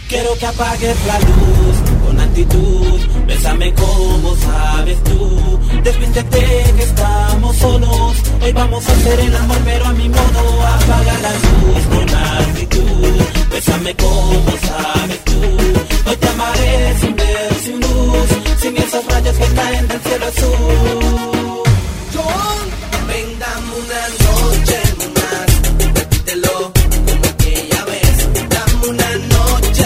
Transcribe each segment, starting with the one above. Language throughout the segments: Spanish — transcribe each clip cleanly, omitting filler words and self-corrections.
Quiero que apagues la luz con actitud, bésame como sabes tú. Desvístete que estamos solos, hoy vamos a hacer el amor pero a mi modo. Apaga la luz con actitud, bésame como sabes tú. Hoy te amaré sin ver, sin luz, sin esos rayos que caen del cielo azul. Ven, dame una noche más, repítelo como aquella vez. Dame una noche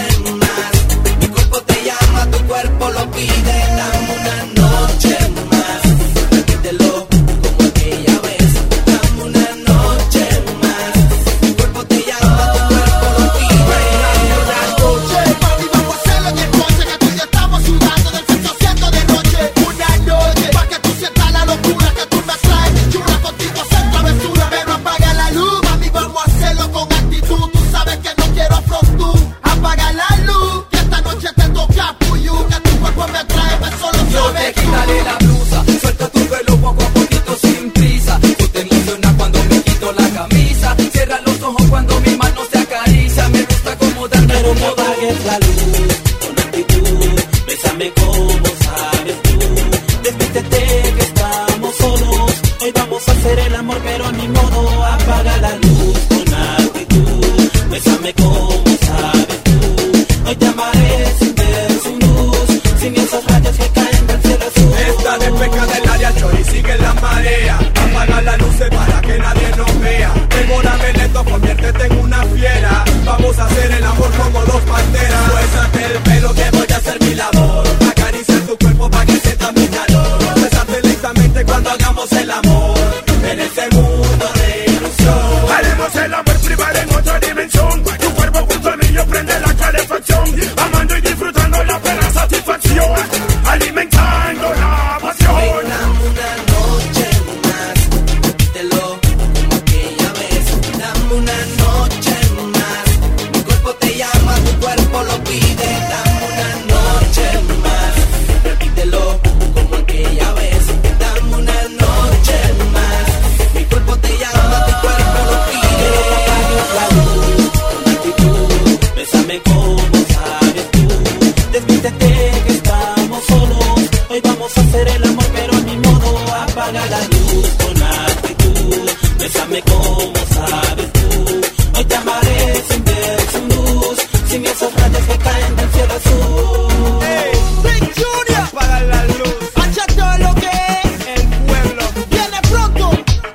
más, mi cuerpo te llama, tu cuerpo lo pide. Dame una noche más, repítelo como aquella vez. Dame una noche más, mi cuerpo te llama, tu cuerpo lo pide. Dame una noche, mami, vamos a hacerlo en el coche, que tú y yo estamos sudando del sexo haciendo de noche. Una noche, pa' que tú sientas la locura que tú me traes. Chula contigo hacer travesura, pero apaga la luz. Mami, vamos a hacerlo con actitud. Tú sabes que no quiero afrontú. Apaga la luz, que esta noche te toca puyú. Que tu cuerpo me atrae, me solo Yo sabes te quitaré la blusa, suelta tu pelo poco a poquito sin prisa. Tú te emocionas cuando me quito la camisa. Cierra los ojos cuando mi mano te acaricia. Me gusta como darte Quiero un que modo. apagues la luz con actitud, bésame como sabes tú. Desvístete que estamos solos, hoy vamos a hacer el amor pero a mi modo. Apaga la luz con actitud, bésame como sabes tú. Hoy te amaré sin ver, sin luz, sin esos rayos que caen del cielo azul. Esta despeja del área Chori, sigue la marea. Apaga las luces para que nadie nos vea. Devórame lento, conviértete en una fiera. Vamos a hacer el amor como dos panteras. Suéltate el pelo que voy a hacer mi labor. Acariciar tu cuerpo para que sientas mi calor. Besarte lentamente cuando hagamos el amor. En este mundo de ilusión. Haremos el amor privado en otra dimensión. Tu cuerpo junto al mío prende la calefacción. Amando y disfrutando la plena satisfacción. Alimentando la pasión. Ven, dame una noche más, repítelo como aquella vez. Dame una noche más, mi cuerpo te llama, tu cuerpo lo pide. Dame una noche más, repítelo como aquella vez. Dame una noche más, mi cuerpo te llama, tu cuerpo lo pide. Apagues la luz con actitud, bésame como sabes tú. Desvístete que estamos solos, hoy vamos a hacer el amor pero a mi modo. Apaga la luz con actitud, bésame como sabes tú. Hoy te amaré sin ver, sin luz, sin esos rayos que caen del cielo azul. Big Junior, apaga la luz. H lo que es, El pueblo, viene pronto.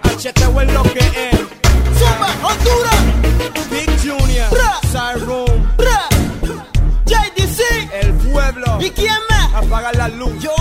HTW es lo que es. Zumba, Honduras, Big Junior, Bra. Side Room, Bra. JDC, el pueblo. ¿y quién más? Apaga la luz. Yo